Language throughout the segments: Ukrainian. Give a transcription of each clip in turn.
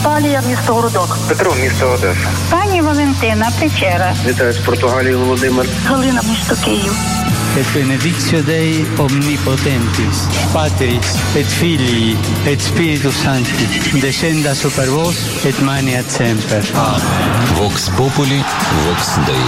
Наталія, місто Городок. Петро, місто Одеса. Пані Валентина, Печера. Вітаю з Португалії, Володимир. Галина, місто Київ. Et benedictio Dei omnipotentis, Patris et Filii et Spiritus Sancti, descenda super vos et maneat semper. Amen. Vox Populi, Vox Dei.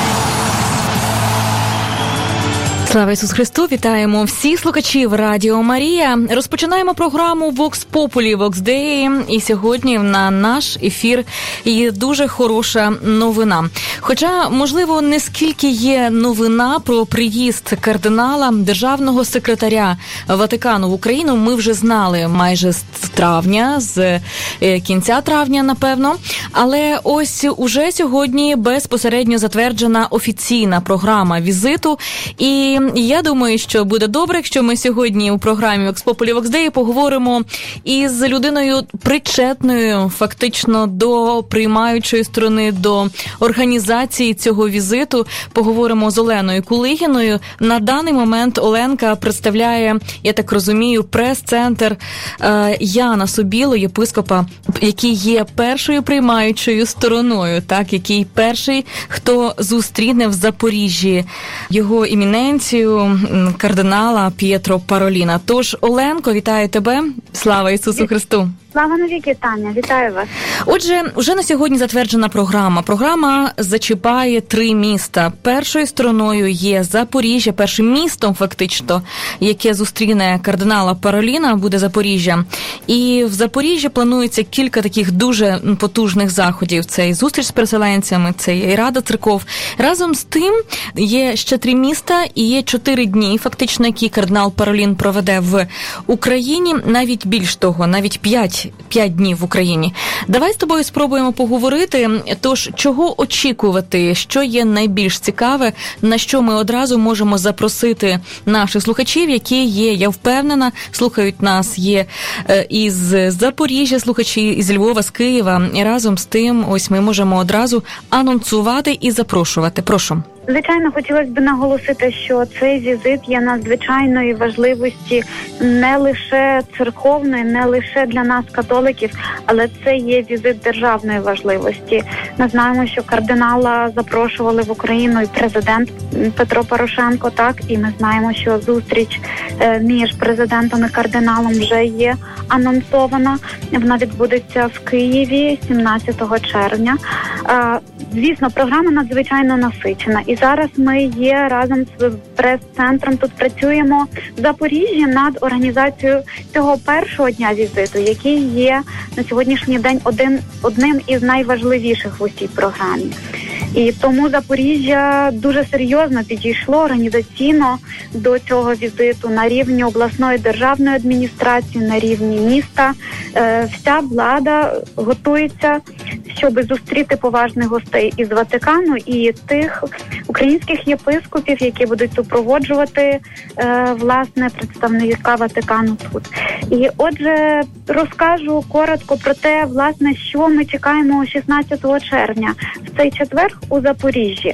Слава Ісусу Христу! Вітаємо всіх слухачів Радіо Марія. Розпочинаємо програму Vox Populi, Vox Dei. І сьогодні на наш ефір є дуже хороша новина. Хоча, можливо, не скільки є новина про приїзд кардинала, державного секретаря Ватикану в Україну, ми вже знали майже з травня, з кінця травня, напевно. Але ось уже сьогодні безпосередньо затверджена офіційна програма візиту. І я думаю, що буде добре, якщо ми сьогодні у програмі Vox Populi, Vox Dei поговоримо із людиною причетною фактично до приймаючої сторони, до організації цього візиту. Поговоримо з Оленою Кулигіною. На даний момент Оленка представляє, я так розумію, прес-центр Яна Собіло, єпископа, який є першою приймаючою стороною, так, який перший, хто зустріне в Запоріжжі його іміненцію, кардинала П'єтро Пароліна. Тож, Оленко, вітаю тебе. Слава Ісусу Христу! Слава навіки, Таня. Вітаю вас. Отже, вже на сьогодні затверджена програма. Програма зачіпає 3 міста. Першою стороною є Запоріжжя, першим містом фактично, яке зустріне кардинала Пароліна, буде Запоріжжя. І в Запоріжжі планується кілька таких дуже потужних заходів. Це і зустріч з переселенцями, це і Рада церков. Разом з тим є ще 3 міста і є 4 дні, фактично, які кардинал Паролін проведе в Україні. Навіть більш того, навіть 5 днів в Україні. Давай з тобою спробуємо поговорити. Тож, чого очікувати, що є найбільш цікаве, на що ми одразу можемо запросити наших слухачів, які є, я впевнена, слухають нас, є із Запоріжжя слухачі, із Львова, з Києва. І разом з тим, ось ми можемо одразу анонсувати і запрошувати. Прошу. Звичайно, хотілося б наголосити, що цей візит є надзвичайної важливості не лише церковної, не лише для нас, католиків, але це є візит державної важливості. Ми знаємо, що кардинала запрошували в Україну і президент Петро Порошенко, так, і ми знаємо, що зустріч між президентом і кардиналом вже є анонсована. Вона відбудеться в Києві 17 червня. Звісно, програма надзвичайно насичена. І зараз ми є разом з прес-центром, тут працюємо в Запоріжжі над організацією цього першого дня візиту, який є на сьогоднішній день одним із найважливіших в усій програмі. І тому Запоріжжя дуже серйозно підійшло організаційно до цього візиту на рівні обласної державної адміністрації, на рівні міста. Вся влада готується, щоб зустріти поважних гостей із Ватикану і тих українських єпископів, які будуть супроводжувати, власне, представника Ватикану тут. І, отже, розкажу коротко про те, власне, що ми чекаємо 16 червня. В цей четвер у Запоріжжі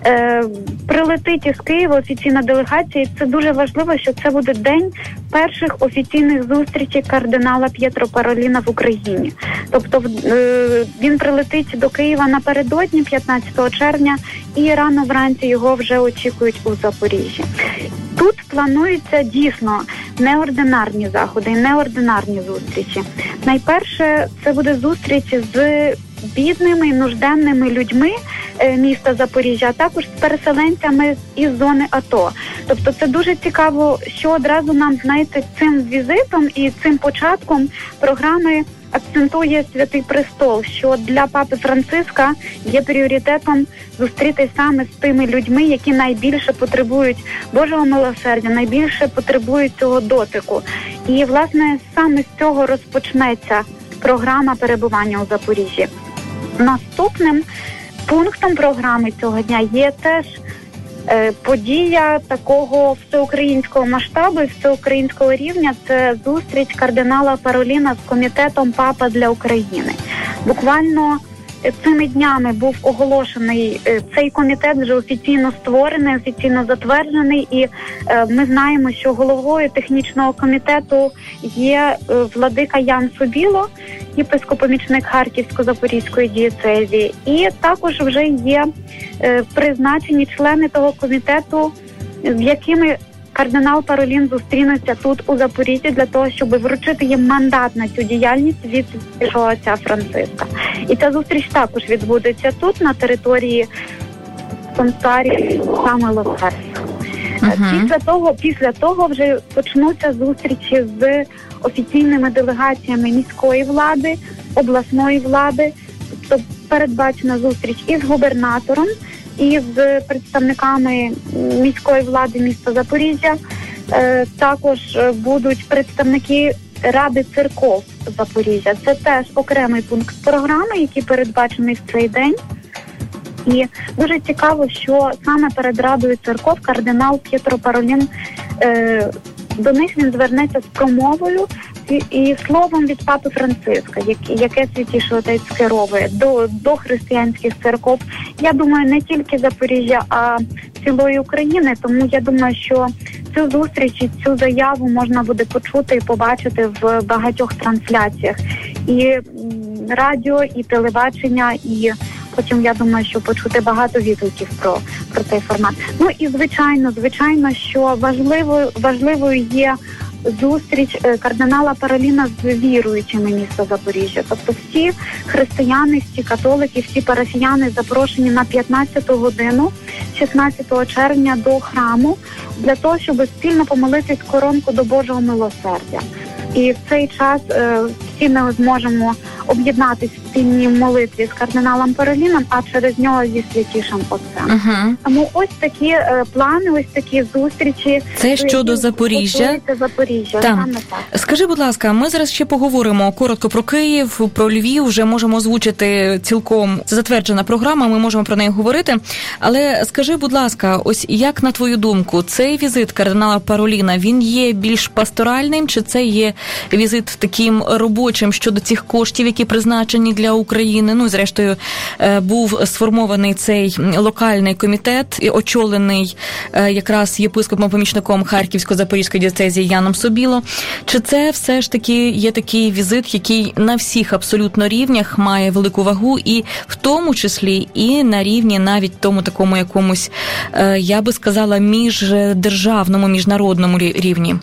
прилетить із Києва офіційна делегація, і це дуже важливо, що це буде день перших офіційних зустрічей кардинала П'єтро Пароліна в Україні. Тобто він прилетить до Києва напередодні 15 червня і рано вранці його вже очікують у Запоріжжі. Тут плануються дійсно неординарні заходи, неординарні зустрічі. Найперше, це буде зустріч з бідними і нужденними людьми міста Запоріжжя, а також з переселенцями із зони АТО. Тобто це дуже цікаво, що одразу нам, знаєте, цим візитом і цим початком програми акцентує Святий Престол, що для Папи Франциска є пріоритетом зустрітись саме з тими людьми, які найбільше потребують Божого милосердя, найбільше потребують цього дотику. І, власне, саме з цього розпочнеться програма перебування у Запоріжжі. Наступним пунктом програми цього дня є теж подія такого всеукраїнського масштабу і всеукраїнського рівня. Це зустріч кардинала Пароліна з комітетом «Папа для України». Буквально цими днями був оголошений цей комітет, вже офіційно створений, офіційно затверджений, і ми знаємо, що головою технічного комітету є владика Ян Собіло, єпископ-помічник Харківсько-Запорізької дієцезії, і також вже є призначені члени того комітету, з якими кардинал Паролін зустрінеться тут у Запоріжжі для того, щоб вручити їм мандат на цю діяльність від святішого отця Франциска. І ця зустріч також відбудеться тут, на території санктуарії Милосердя. Після того вже почнуться зустрічі з офіційними делегаціями міської влади, обласної влади, тобто передбачена зустріч із губернатором, і з представниками міської влади міста Запоріжжя. Також будуть представники Ради церков Запоріжжя. Це теж окремий пункт програми, який передбачений в цей день. І дуже цікаво, що саме перед Радою церков кардинал П'єтро Паролін, до них він звернеться з промовою і словом від Папи Франциска, яке Святіший Отець скеровує до християнських церков. Я думаю, не тільки Запоріжжя, а цілої України. Тому я думаю, що цю зустріч і цю заяву можна буде почути і побачити в багатьох трансляціях. І радіо, і телебачення, і потім, я думаю, що почути багато відгуків про цей формат. Ну і звичайно, що важливою є зустріч кардинала Пароліна з віруючими міста Запоріжжя. Тобто всі християни, всі католики, всі парафіяни запрошені на 15-ту годину 16 червня до храму для того, щоб спільно помолитись коронку до Божого милосердя. І в цей час всі ми зможемо об'єднатись в спільній молитві з кардиналом Пароліном, а через нього зі Святішим Отцем. Тому ось такі плани, ось такі зустрічі. Це щодо Запоріжжя. Так. Скажи, будь ласка, ми зараз ще поговоримо коротко про Київ, про Львів, вже можемо озвучити цілком затверджена програма, ми можемо про неї говорити. Але скажи, будь ласка, ось як на твою думку, цей візит кардинала Пароліна, він є більш пасторальним, чи це є візит таким робочим щодо цих коштів, які призначені для України? Ну, зрештою, був сформований цей локальний комітет, очолений якраз єпископом-помічником Харківсько-Запорізької дієцезії Яном Собіло. Чи це все ж таки є такий візит, який на всіх абсолютно рівнях має велику вагу, і в тому числі і на рівні навіть тому такому якомусь, я би сказала, міждержавному, міжнародному рівні?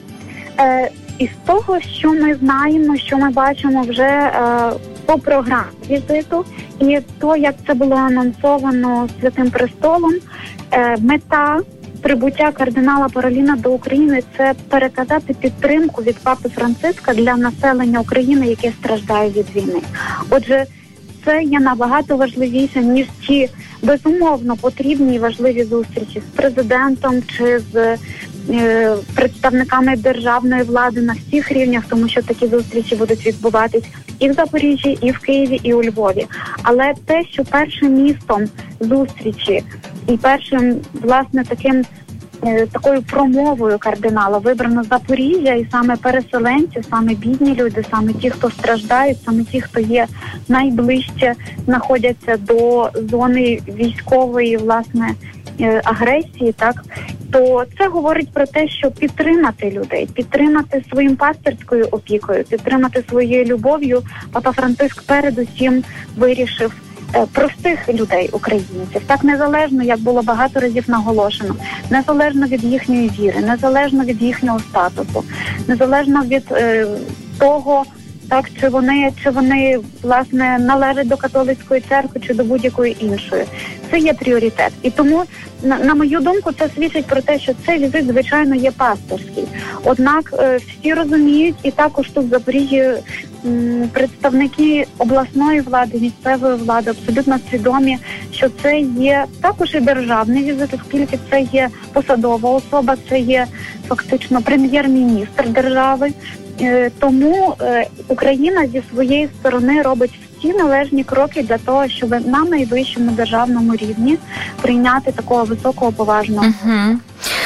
Із того, що ми знаємо, що ми бачимо вже по програмі візиту, і то, як це було анонсовано Святим Престолом, мета прибуття кардинала Пароліна до України – це переказати підтримку від Папи Франциска для населення України, яке страждає від війни. Отже, це є набагато важливіше, ніж ті, безумовно, потрібні і важливі зустрічі з президентом чи з представниками державної влади на всіх рівнях, тому що такі зустрічі будуть відбуватись і в Запоріжжі, і в Києві, і у Львові. Але те, що першим містом зустрічі і першим, власне, такою промовою кардинала вибрано Запоріжжя, і саме переселенці, саме бідні люди, саме ті, хто страждають, саме ті, хто є найближче, знаходяться до зони військової, власне, агресії, так, то це говорить про те, що підтримати людей, підтримати своїм пастирською опікою, підтримати своєю любов'ю. Папа Франциск передусім вирішив простих людей, українців, так, незалежно, як було багато разів наголошено, незалежно від їхньої віри, незалежно від їхнього статусу, незалежно від того, так, чи вони, власне, належать до католицької церкви чи до будь-якої іншої. Це є пріоритет. І тому, на мою думку, це свідчить про те, що цей візит, звичайно, є пасторський. Однак всі розуміють, і також тут в Запоріжжі представники обласної влади, місцевої влади абсолютно свідомі, що це є також і державний візит, оскільки це є посадова особа, це є фактично прем'єр-міністр держави. Тому Україна зі своєї сторони робить всі належні кроки для того, щоб на найвищому державному рівні прийняти такого високого поважного.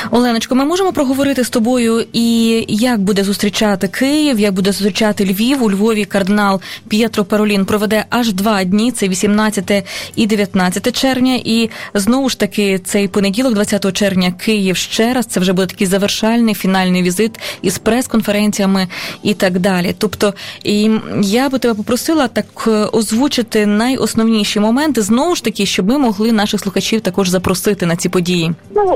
Оленочко, ми можемо проговорити з тобою і як буде зустрічати Київ, як буде зустрічати Львів. У Львові кардинал П'єтро Паролін проведе аж 2 дні, це 18 і 19 червня. І знову ж таки цей понеділок, 20 червня, Київ ще раз. Це вже буде такий завершальний, фінальний візит із прес-конференціями і так далі. Тобто, і я би тебе попросила так озвучити найосновніші моменти, знову ж таки, щоб ми могли наших слухачів також запросити на ці події.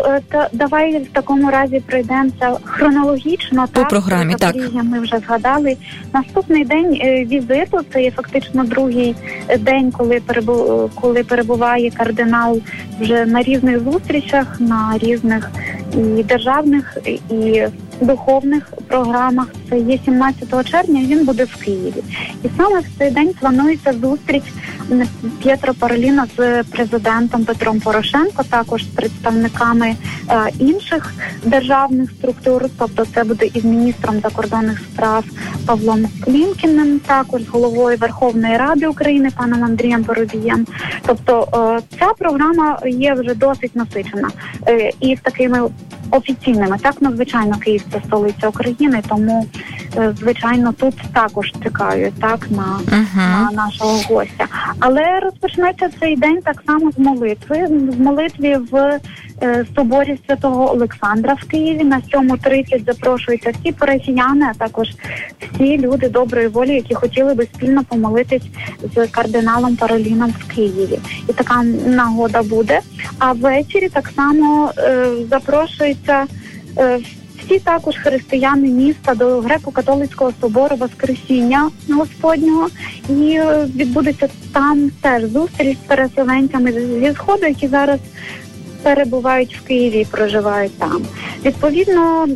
Давай в такому разі пройдемося хронологічно. По програмі, так. Ми вже згадали. Наступний день візиту, це є фактично другий день, коли перебуває кардинал вже на різних зустрічах, на різних і державних, і духовних програмах. Це є 17 червня, він буде в Києві. І саме в цей день планується зустріч П'єтро Пароліна з президентом Петром Порошенко, також з представниками інших державних структур, тобто це буде із міністром закордонних справ Павлом Клімкіним, також з головою Верховної Ради України паном Андрієм Парубієм. Тобто ця програма є вже досить насичена і з такими офіційними. Так, звичайно, Київ – це столиця України, тому, звичайно, тут також чекають на нашого гостя. Але розпочнеться цей день так само з молитви. З молитви в соборі Святого Олександра в Києві. На 7:30 запрошуються всі парафіяни, а також всі люди доброї волі, які хотіли би спільно помолитись з кардиналом Пароліном в Києві. І така нагода буде. А ввечері так само запрошуються всі також християни міста до Греко-католицького собору Воскресіння Господнього. І відбудеться там теж зустріч з переселенцями зі Сходу, які зараз перебувають в Києві і проживають там. Відповідно,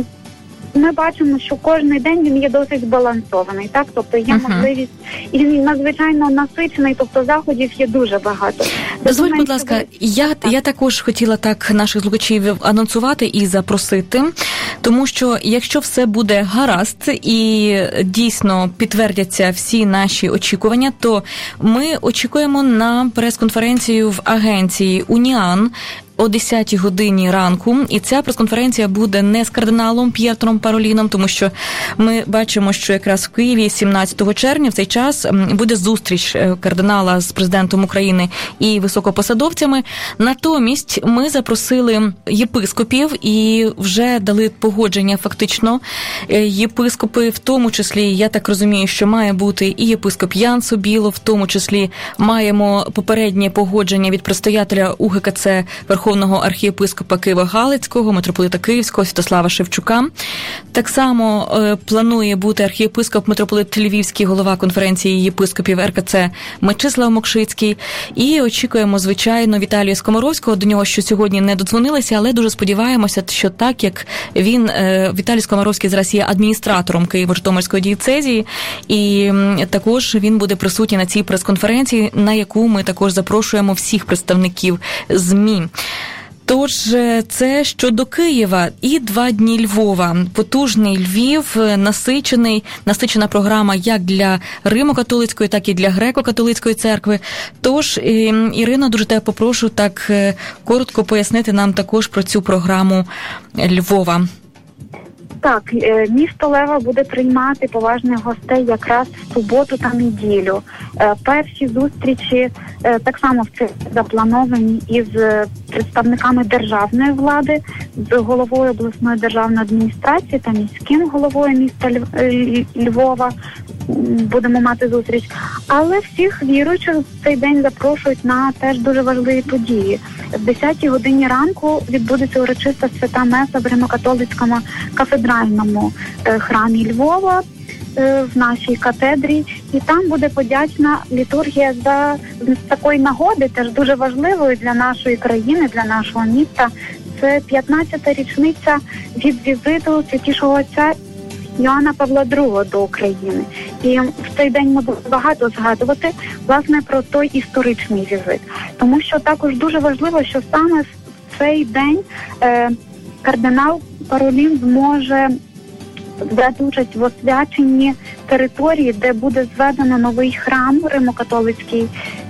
ми бачимо, що кожен день він є досить збалансований, так? Тобто є можливість, і він надзвичайно насичений, тобто заходів є дуже багато. Дозволь, будь ласка, я також хотіла так наших слухачів анонсувати і запросити, тому що якщо все буде гаразд і дійсно підтвердяться всі наші очікування, то ми очікуємо на прес-конференцію в агенції «Уніан» о 10 годині ранку. І ця прес-конференція буде не з кардиналом П'єтром Пароліном, тому що ми бачимо, що якраз в Києві 17 червня в цей час буде зустріч кардинала з президентом України і високопосадовцями. Натомість ми запросили єпископів і вже дали погодження фактично. Єпископи, в тому числі, я так розумію, що має бути і єпископ Ян Собілов, в тому числі маємо попереднє погодження від предстоятеля УГКЦ Верховного архієпископа Києво-Галицького, митрополита Київського Святослава Шевчука. Так само планує бути архієпископ митрополит Львівський, голова конференції єпископів РКЦ Мечислав Мокшицький. І очікуємо, звичайно, Віталія Скоморовського. До нього ще сьогодні не додзвонилися, але дуже сподіваємося, що так, як він, Віталій Скоморовський зараз є адміністратором Києво-Житомирської дієцезії, і також він буде присутній на цій прес-конференції, на яку ми також запрошуємо всіх представників ЗМІ. Тож, це щодо Києва. І 2 дні Львова. Потужний Львів, насичена програма як для Римо-католицької, так і для Греко-католицької церкви. Тож, Ірино, дуже тебе попрошу так коротко пояснити нам також про цю програму Львова. Так, місто Лева буде приймати поважних гостей якраз в суботу та неділю. Перші зустрічі так само заплановані із представниками державної влади, з головою обласної державної адміністрації та міським головою міста Львова. Будемо мати зустріч. Але всіх віруючих в цей день запрошують на теж дуже важливі події. В 10 годині ранку відбудеться урочиста свята меса в Римо-католицькому кафедральному храмі Львова, в нашій катедрі. І там буде подячна літургія за такої нагоди, теж дуже важливою для нашої країни, для нашого міста. Це 15-та річниця від візиту Святішого Отця Йоанна Павла II до України. І в цей день ми будемо багато згадувати, власне, про той історичний візит. Тому що також дуже важливо, що саме в цей день кардинал Паролін зможе взяти участь в освяченні території, де буде зведено новий храм, римо-католицький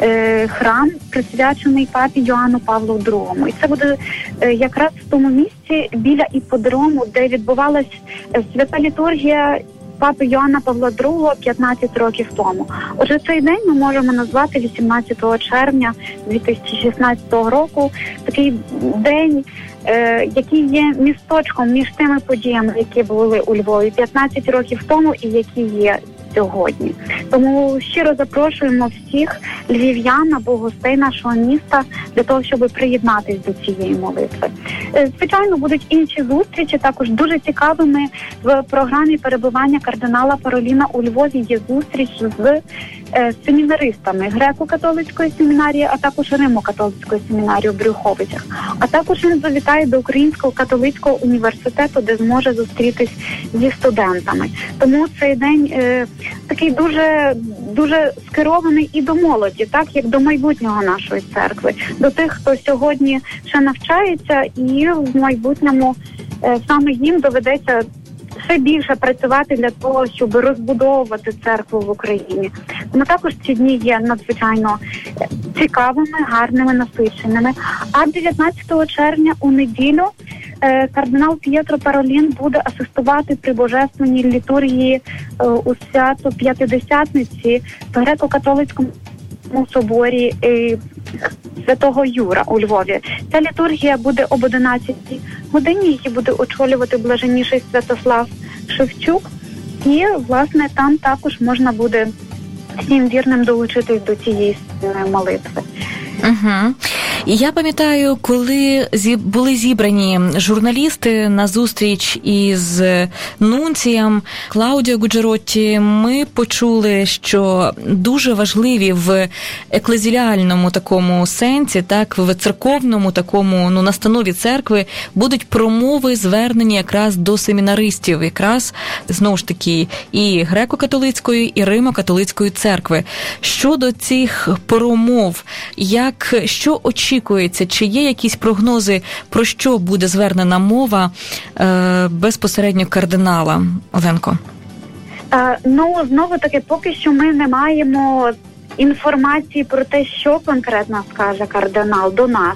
храм, присвячений папі Йоанну Павлу II. І це буде якраз в тому місці біля іпподрому, де відбувалась свята літургія папи Йоанна Павла II 15 років тому. Отже, цей день ми можемо назвати 18 червня 2016 року, такий день, який є місточком між тими подіями, які були у Львові 15 років тому і які є сьогодні. Тому щиро запрошуємо всіх львів'ян або гостей нашого міста для того, щоб приєднатись до цієї молитви. Звичайно, будуть інші зустрічі, також дуже цікавими в програмі перебування кардинала Пароліна у Львові є зустріч з семінаристами греко-католицької семінарії, а також римо-католицької семінарії у Брюховичах. А також він завітає до Українського католицького університету, де зможе зустрітись зі студентами. Тому цей день такий дуже скерований і до молоді, так як до майбутнього нашої церкви, до тих, хто сьогодні ще навчається, і в майбутньому саме їм доведеться ще більше працювати для того, щоб розбудовувати церкву в Україні. Тому також ці дні є надзвичайно цікавими, гарними, насиченими. А 19 червня у неділю кардинал П'єтро Паролін буде асистувати при божественній літургії у свято П'ятидесятниці в греко-католицькому соборі Святого Юра у Львові. Ця літургія буде об 11 годині, її буде очолювати блаженніший Святослав Шевчук. І, власне, там також можна буде всім вірним долучитись до цієї молитви. Угу. І я пам'ятаю, коли були зібрані журналісти на зустріч із нунцієм Клаудіо Гуджеротті, ми почули, що дуже важливі в еклезіальному такому сенсі, так, в церковному такому, настанові церкви будуть промови, звернені якраз до семінаристів, якраз, знову ж таки, і греко-католицької, і римо-католицької церкви. Щодо цих промов, що очікується? Чи є якісь прогнози, про що буде звернена мова безпосередньо кардинала? Оленко. Знову-таки, поки що ми не маємо інформації про те, що конкретно скаже кардинал до нас.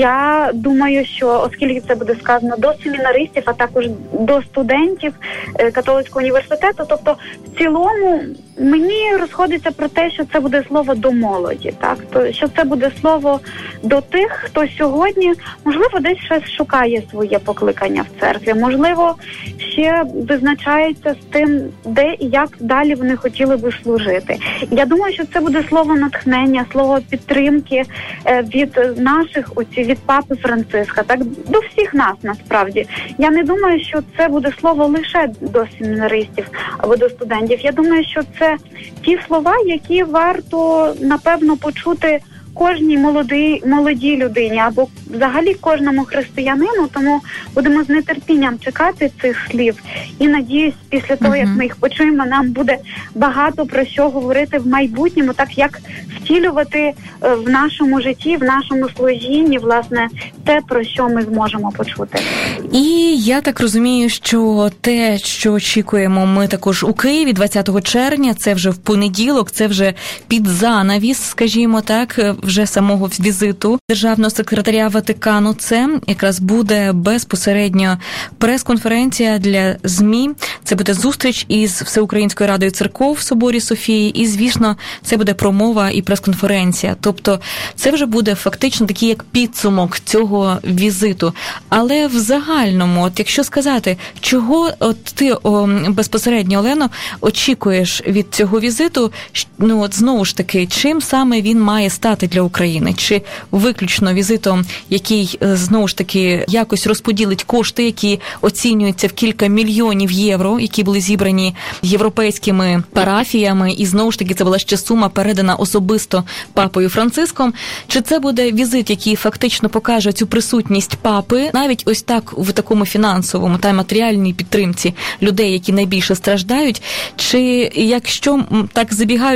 Я думаю, що оскільки це буде сказано до семінаристів, а також до студентів католицького університету, тобто в цілому мені розходиться про те, що це буде слово до молоді, так? Що це буде слово до тих, хто сьогодні, можливо, десь щось шукає своє покликання в церкві, можливо, ще визначається з тим, де і як далі вони хотіли би служити. Я думаю, що це буде слово натхнення, слово підтримки від наших отців, від папи Франциска, так, до всіх нас насправді. Я не думаю, що це буде слово лише до семінаристів або до студентів. Я думаю, що це ті слова, які варто, напевно, почути кожній молодій людині або взагалі кожному християнину, тому будемо з нетерпінням чекати цих слів. І надіюсь, після того, як ми їх почуємо, нам буде багато про що говорити в майбутньому, так як втілювати в нашому житті, в нашому служінні, власне, те, про що ми зможемо почути. І я так розумію, що те, що очікуємо ми також у Києві 20 червня, це вже в понеділок, це вже під занавіс, скажімо так, вже самого візиту Державного секретаря Ватикану. Це якраз буде безпосередньо прес-конференція для ЗМІ. Це буде зустріч із Всеукраїнською Радою Церков в Соборі Софії. І, звісно, це буде промова і прес-конференція. Тобто це вже буде фактично такий як підсумок цього візиту. Але в загальному, от якщо сказати, чого от ти безпосередньо, Олено, очікуєш від цього візиту, от знову ж таки, чим саме він має стати для України? Чи виключно візитом, який, знову ж таки, якось розподілить кошти, які оцінюються в кілька мільйонів євро, які були зібрані європейськими парафіями, і, знову ж таки, це була ще сума передана особисто папою Франциском? Чи це буде візит, який фактично покаже цю присутність папи, навіть ось так в такому фінансовому та матеріальній підтримці людей, які найбільше страждають? Чи якщо так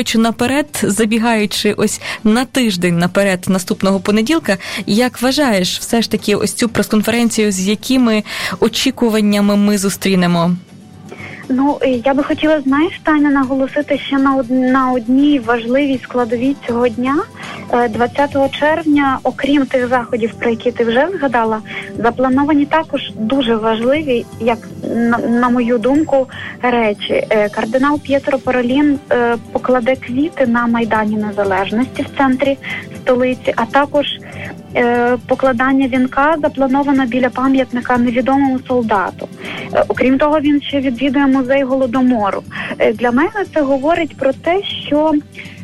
забігаючи ось на тиждень наперед наступного понеділка, як вважаєш все ж таки ось цю прес-конференцію, з якими очікуваннями ми зустрінемо? Ну, я би хотіла, знаєш, Таня, наголосити ще на одній важливій складовій цього дня. 20 червня, окрім тих заходів, про які ти вже згадала, заплановані також дуже важливі, як на мою думку, речі. Кардинал П'єтро Паролін покладе квіти на Майдані Незалежності в центрі столиці, а також покладання вінка заплановано біля пам'ятника невідомому солдату. Окрім того, він ще відвідує музей Голодомору. Для мене це говорить про те, що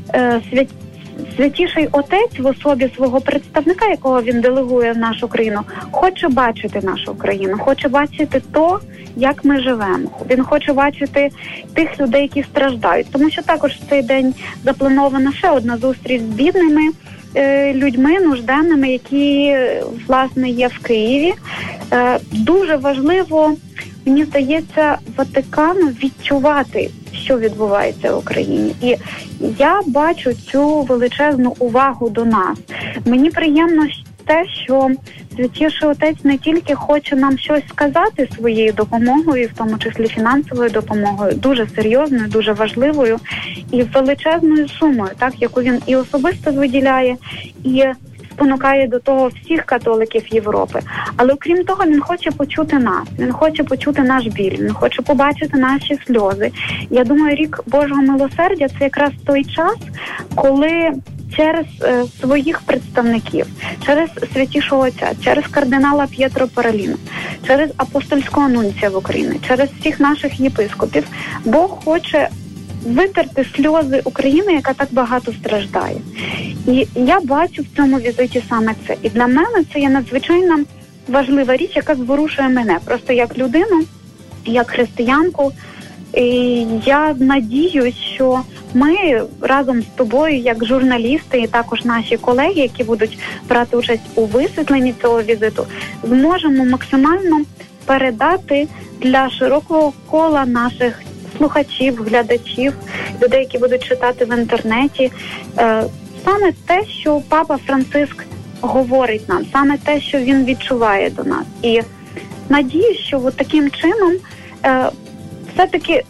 Святіший Отець в особі свого представника, якого він делегує в нашу країну, хоче бачити нашу країну, хоче бачити то, як ми живемо. Він хоче бачити тих людей, які страждають. Тому що також в цей день запланована ще одна зустріч з бідними людьми, нужденними, які, власне, є в Києві. Дуже важливо, мені здається, Ватикану відчувати, що відбувається в Україні. І я бачу цю величезну увагу до нас. Мені приємно те, що Святіший Отець не тільки хоче нам щось сказати своєю допомогою, в тому числі фінансовою допомогою, дуже серйозною, дуже важливою і величезною сумою, так, яку він і особисто виділяє, і спонукає до того всіх католиків Європи. Але окрім того, він хоче почути нас, він хоче почути наш біль, він хоче побачити наші сльози. Я думаю, рік Божого милосердя – це якраз той час, коли через своїх представників, через Святішого Отця, через кардинала П'єтро Пароліна, через апостольського нунція в Україні, через всіх наших єпископів, Бог хоче витерти сльози України, яка так багато страждає. І я бачу в цьому візиті саме це. І для мене це є надзвичайно важлива річ, яка зворушує мене. Просто як людину, як християнку. І я надіюсь, що ми разом з тобою, як журналісти, і також наші колеги, які будуть брати участь у висвітленні цього візиту, зможемо максимально передати для широкого кола наших слухачів, глядачів, людей, які будуть читати в інтернеті, саме те, що Папа Франциск говорить нам, саме те, що він відчуває до нас. І надіюсь, що от таким чином все-таки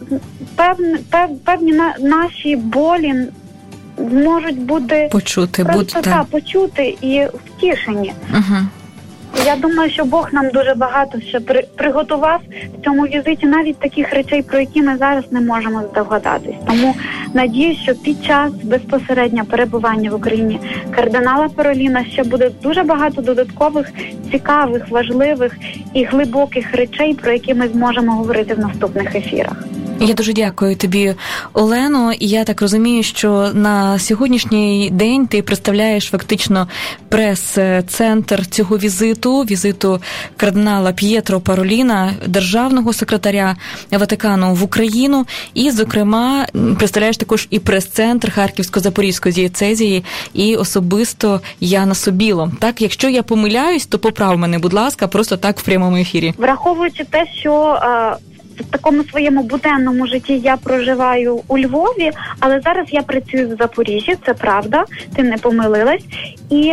певні наші болі зможуть бути почути і втішені. Угу. Я думаю, що Бог нам дуже багато ще приготував в цьому візиті, навіть таких речей, про які ми зараз не можемо здогадатись. Тому надіюсь, що під час безпосередньо перебування в Україні кардинала Пароліна ще буде дуже багато додаткових, цікавих, важливих і глибоких речей, про які ми зможемо говорити в наступних ефірах. Я дуже дякую тобі, Олено. Я так розумію, що на сьогоднішній день ти представляєш фактично прес-центр цього візиту кардинала П'єтро Пароліна, державного секретаря Ватикану в Україну, і, зокрема, представляєш також і прес-центр Харківсько-Запорізької дієцезії, і особисто Яна Собіло. Так, якщо я помиляюсь, то поправ мене, будь ласка, просто так в прямому ефірі. Враховуючи те, що в такому своєму буденному житті я проживаю у Львові, але зараз я працюю в Запоріжжі, це правда, ти не помилилась. І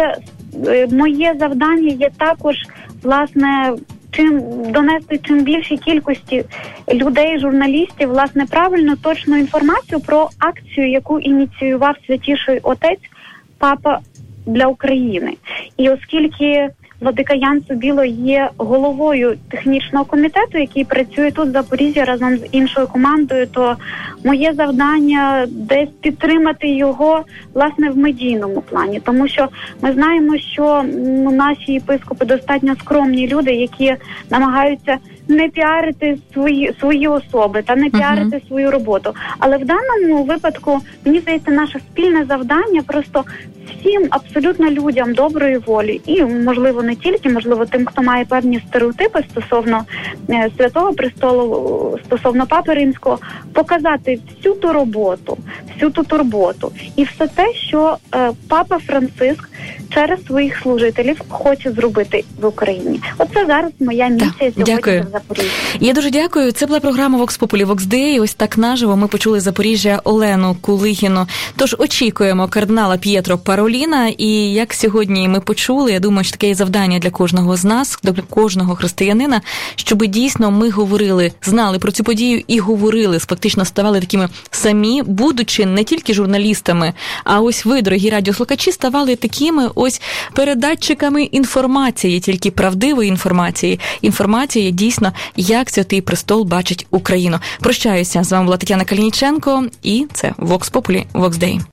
моє завдання є також, власне, донести чим більшій кількості людей, журналістів, власне, правильну, точну інформацію про акцію, яку ініціював Святіший Отець Папа для України. І оскільки владика Ян Собіло є головою технічного комітету, який працює тут в Запоріжжі разом з іншою командою, то моє завдання десь підтримати його, власне, в медійному плані. Тому що ми знаємо, що наші єпископи достатньо скромні люди, які намагаються не піарити свої особи та не піарити свою роботу. Але в даному випадку, мені здається, наше спільне завдання просто всім абсолютно людям доброї волі і, можливо, не тільки, можливо, тим, хто має певні стереотипи стосовно Святого Престолу, стосовно Папи Римського, показати всю ту роботу, всю ту турботу і все те, що Папа Франциск через своїх служителів хоче зробити в Україні. Оце зараз моя місія сьогодні в Запоріжжі. Я дуже дякую. Це була програма Vox Populi Vox Day. Ось так наживо ми почули з Запоріжжя Олену Кулигіну. Тож очікуємо кардинала П'єтро Пароліна Поліна. І як сьогодні ми почули, я думаю, що таке є завдання для кожного з нас, для кожного християнина, щоб дійсно ми говорили, знали про цю подію і говорили, фактично ставали такими самі, будучи не тільки журналістами, а ось ви, дорогі радіослухачі, ставали такими ось передатчиками інформації, тільки правдивої інформації дійсно, як Святий Престол бачить Україну. Прощаюся, з вами була Тетяна Калініченко, і це Vox Populi, Vox Day.